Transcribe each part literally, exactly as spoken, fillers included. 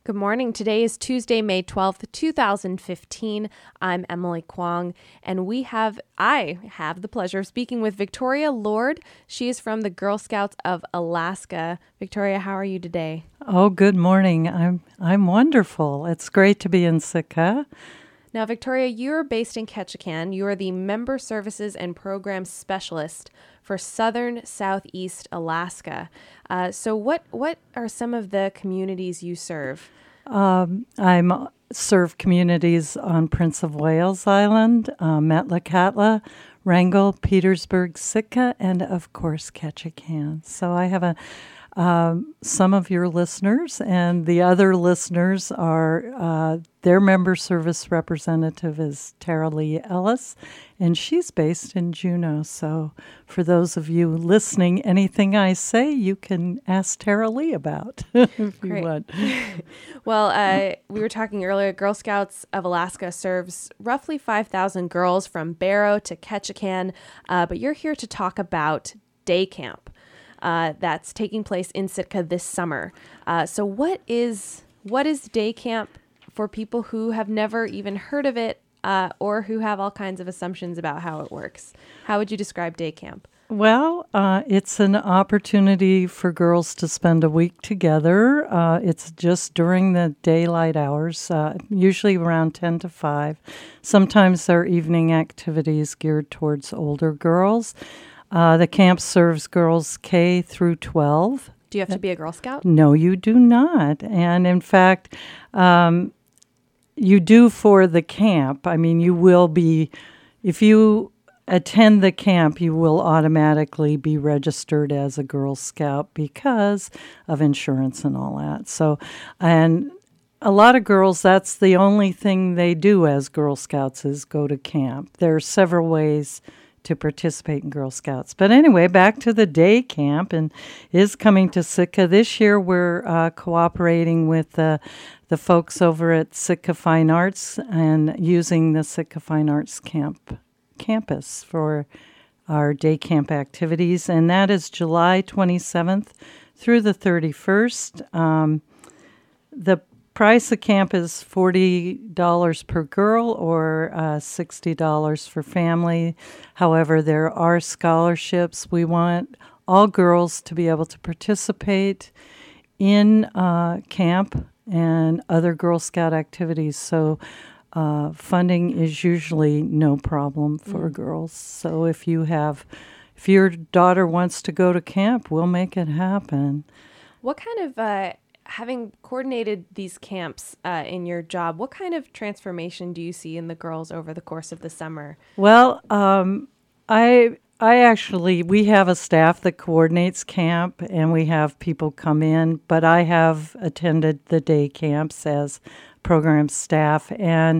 Good morning. Today is Tuesday, May twelfth, two thousand fifteen. I'm Emily Kwong, and we have, I have the pleasure of speaking with Victoria Lord. She is from the Girl Scouts of Alaska. Victoria, how are you today? Oh, good morning. I'm I'm wonderful. It's great to be in Sitka. Now, Victoria, you're based in Ketchikan. You are the Member Services and Program Specialist for Southern Southeast Alaska. Uh, so what, what are some of the communities you serve? Um, I'm serve communities on Prince of Wales Island, uh, Metlakatla, Wrangell, Petersburg, Sitka, and of course Ketchikan. So I have a um, some of your listeners, and the other listeners are uh, their member service representative is Tara Lee Ellis, and she's based in Juneau. So for those of you listening, anything I say you can ask Tara Lee about if Great. you want. Well, uh, we were talking earlier, Girl Scouts of Alaska serves roughly five thousand girls from Barrow to Ketchikan, uh, but you're here to talk about day camp uh, that's taking place in Sitka this summer. Uh, so what is what is day camp for people who have never even heard of it uh, or who have all kinds of assumptions about how it works? How would you describe day camp? Well, uh, it's an opportunity for girls to spend a week together. Uh, it's just during the daylight hours, uh, usually around ten to five. Sometimes there are evening activities geared towards older girls. Uh, the camp serves girls K through twelve. Do you have to be a Girl Scout? No, you do not. And in fact, um, you do for the camp. I mean, you will be, if you attend the camp, you will automatically be registered as a Girl Scout because of insurance and all that. So, and a lot of girls, that's the only thing they do as Girl Scouts is go to camp. There are several ways to participate in Girl Scouts. But anyway, back to the day camp, and is coming to Sitka. This year we're uh, cooperating with uh, the folks over at Sitka Fine Arts and using the Sitka Fine Arts camp campus for our day camp activities, and that is July twenty-seventh through the thirty-first. Um, the price of camp is forty dollars per girl or uh, sixty dollars for family. However, there are scholarships. We want all girls to be able to participate in uh, camp and other Girl Scout activities. So Uh, funding is usually no problem for mm. girls. So if you have, if your daughter wants to go to camp, we'll make it happen. What kind of, uh, having coordinated these camps uh, in your job, what kind of transformation do you see in the girls over the course of the summer? Well, um, I I actually, we have a staff that coordinates camp, and we have people come in, but I have attended the day camps as program staff, and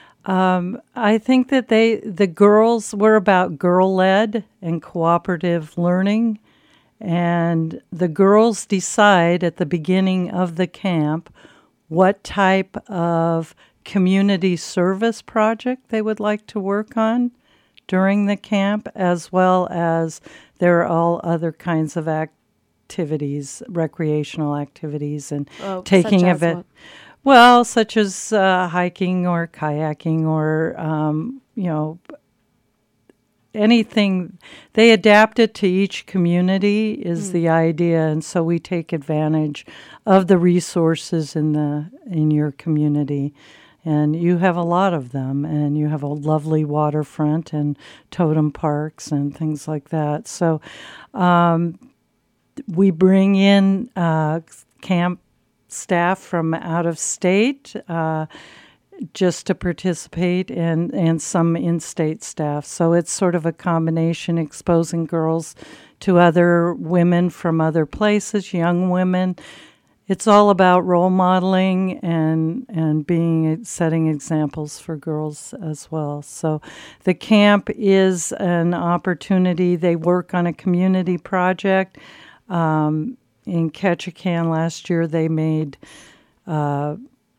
um, I think that they, the girls were about girl-led and cooperative learning, and the girls decide at the beginning of the camp what type of community service project they would like to work on during the camp, as well as there are all other kinds of activities, recreational activities, and oh, taking of it. What? Well, such as uh, hiking or kayaking or, um, you know, anything. They adapt it to each community is mm. the idea, and so we take advantage of the resources in the in your community. And you have a lot of them, and you have a lovely waterfront and totem parks and things like that. So um, we bring in uh, camp staff from out of state uh, just to participate, and, and some in-state staff. So it's sort of a combination, exposing girls to other women from other places, young women. It's all about role modeling and and being setting examples for girls as well. So the camp is an opportunity. They work on a community project. Um, in Ketchikan last year, they made uh,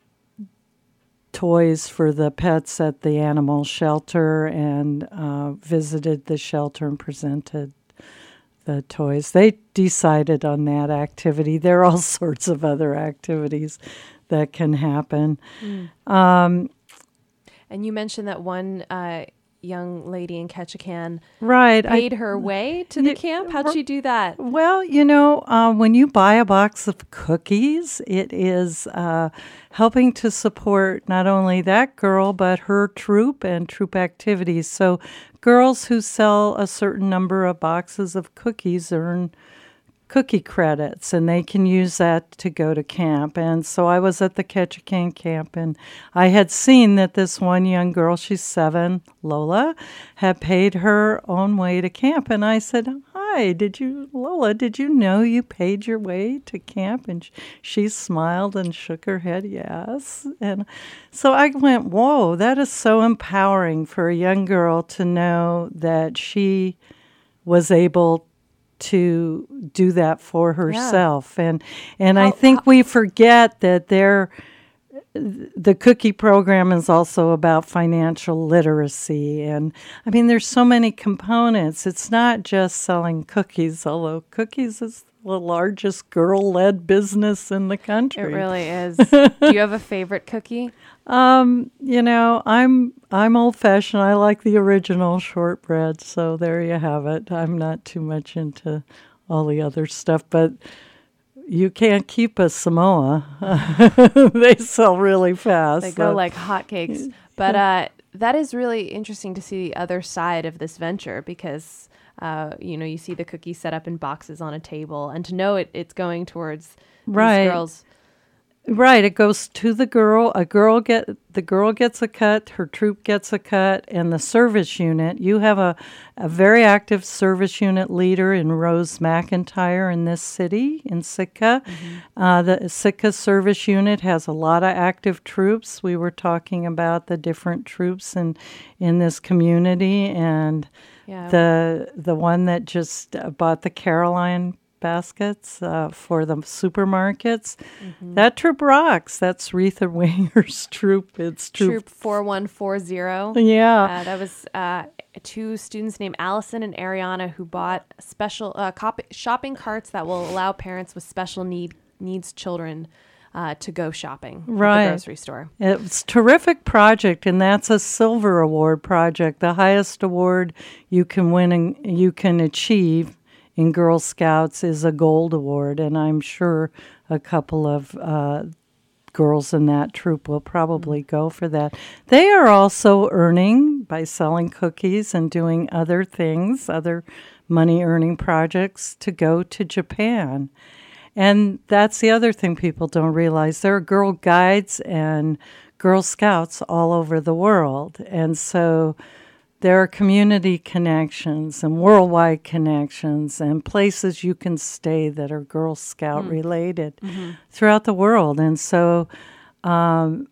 toys for the pets at the animal shelter and uh, visited the shelter and presented the toys. They decided on that activity. There are all sorts of other activities that can happen. Mm. Um, and you mentioned that one uh, young lady in Ketchikan right. paid I, her way to the y- camp. How'd she do that? Well, you know, uh, when you buy a box of cookies, it is uh, helping to support not only that girl, but her troop and troop activities. So girls who sell a certain number of boxes of cookies earn cookie credits, and they can use that to go to camp. And so I was at the Ketchikan camp, and I had seen that this one young girl, she's seven, Lola, had paid her own way to camp. And I said, hi, did you, Lola, did you know you paid your way to camp? And sh- she smiled and shook her head, yes. And so I went, whoa, that is so empowering for a young girl to know that she was able to do that for herself. Yeah. And and how, I think how, we forget that there the cookie program is also about financial literacy. And I mean, there's so many components. It's not just selling cookies, although cookies is the largest girl-led business in the country. It really is. Do you have a favorite cookie? Um, you know, I'm I'm old-fashioned. I like the original shortbread, so there you have it. I'm not too much into all the other stuff, but you can't keep a Samoa. They sell really fast. They go so. like hotcakes. But uh, that is really interesting to see the other side of this venture because, uh, you know, you see the cookies set up in boxes on a table, and to know it, it's going towards right. these girls. Right, it goes to the girl. A girl get the girl gets a cut. Her troop gets a cut, and the service unit. You have a, a very active service unit leader in Rose McIntyre in this city in Sitka. Mm-hmm. Uh, the Sitka service unit has a lot of active troops. We were talking about the different troops in in this community, and yeah. the the one that just uh, bought the Caroline baskets uh, for the supermarkets. Mm-hmm. That troop rocks. That's Retha Winger's troop. It's troop, troop four one four zero. Yeah. Uh, that was uh, two students named Allison and Ariana who bought special uh, cop- shopping carts that will allow parents with special need needs children uh, to go shopping right. at the grocery store. It's a terrific project, and that's a Silver Award project, the highest award you can win and you can achieve in Girl Scouts is a gold award, and I'm sure a couple of uh, girls in that troop will probably mm-hmm. go for that. They are also earning by selling cookies and doing other things, other money-earning projects to go to Japan. And that's the other thing people don't realize. There are Girl Guides and Girl Scouts all over the world, and so there are community connections and worldwide connections and places you can stay that are Girl Scout mm. related mm-hmm. throughout the world. And so um,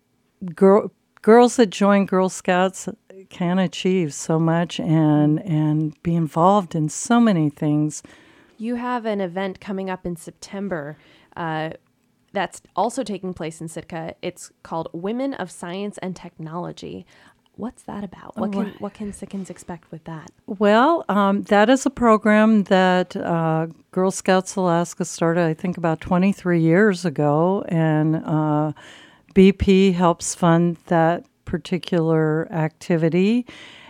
girl, girls that join Girl Scouts can achieve so much and, and be involved in so many things. You have an event coming up in September uh, that's also taking place in Sitka. It's called Women of Science and Technology. What's that about? What can what can Sitkans expect with that? Well, um, that is a program that uh, Girl Scouts Alaska started, I think, about twenty-three years ago, and uh, B P helps fund that particular activity.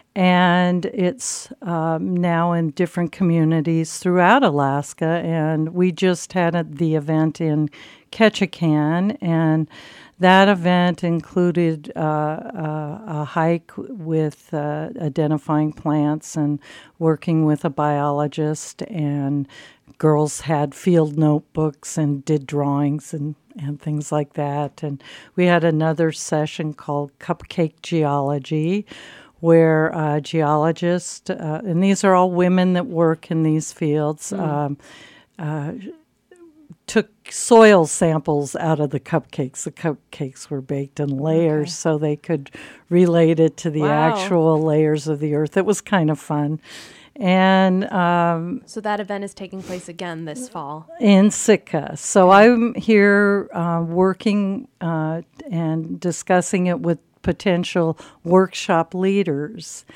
And it's um, now in different communities throughout Alaska, and we just had a, the event in Ketchikan, and that event included uh, uh, a hike with uh, identifying plants and working with a biologist, and girls had field notebooks and did drawings and, and things like that. And we had another session called Cupcake Geology, where uh, geologists, uh, and these are all women that work in these fields, mm. um, uh, took soil samples out of the cupcakes. The cupcakes were baked in layers, okay. so they could relate it to the wow. actual layers of the earth. It was kind of fun. And um, so that event is taking place again this fall in Sitka. So okay. I'm here uh, working uh, and discussing it with potential workshop leaders.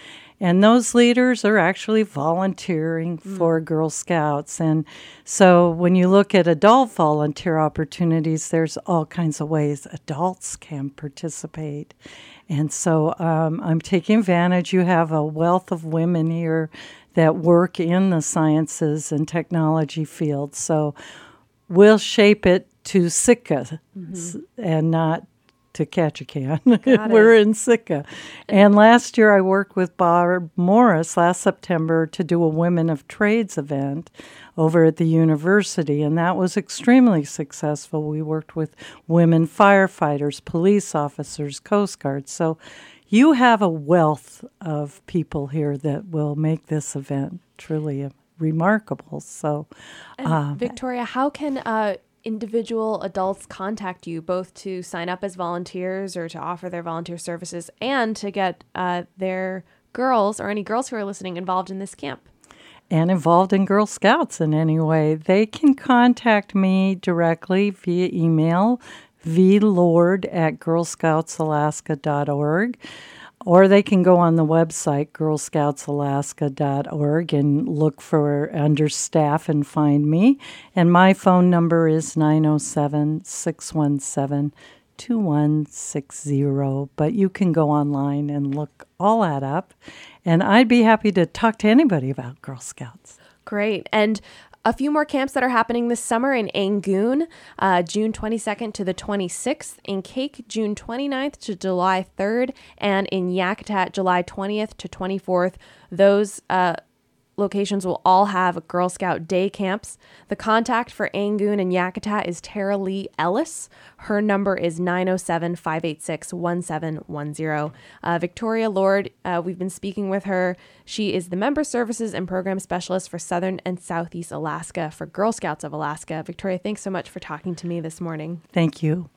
And those leaders are actually volunteering mm. for Girl Scouts. And so when you look at adult volunteer opportunities, there's all kinds of ways adults can participate. And so um, I'm taking advantage. You have a wealth of women here that work in the sciences and technology fields. So we'll shape it to Sitka mm-hmm. and not to Ketchikan. We're in Sitka. And last year I worked with Barb Morris last September to do a Women of Trades event over at the university, and that was extremely successful. We worked with women firefighters, police officers, Coast Guard. So you have a wealth of people here that will make this event truly remarkable. So, uh, Victoria, how can uh, individual adults contact you both to sign up as volunteers or to offer their volunteer services and to get uh, their girls or any girls who are listening involved in this camp? And involved in Girl Scouts in any way? They can contact me directly via email, vlord at girl scouts alaska dot org. Or they can go on the website, girl scouts alaska dot org, and look for under staff and find me. And my phone number is nine oh seven, six one seven, two one six zero. But you can go online and look all that up. And I'd be happy to talk to anybody about Girl Scouts. Great. And a few more camps that are happening this summer in Angoon, uh, June twenty-second to the twenty-sixth, in Cake, June twenty-ninth to July third, and in Yakutat, July twentieth to twenty-fourth. Those uh, locations will all have Girl Scout day camps. The contact for Angoon and Yakutat is Tara Lee Ellis. Her number is nine oh seven, five eight six, one seven one zero. Uh, Victoria Lord, uh, we've been speaking with her. She is the Member Services and Program Specialist for Southern and Southeast Alaska for Girl Scouts of Alaska. Victoria, thanks so much for talking to me this morning. Thank you.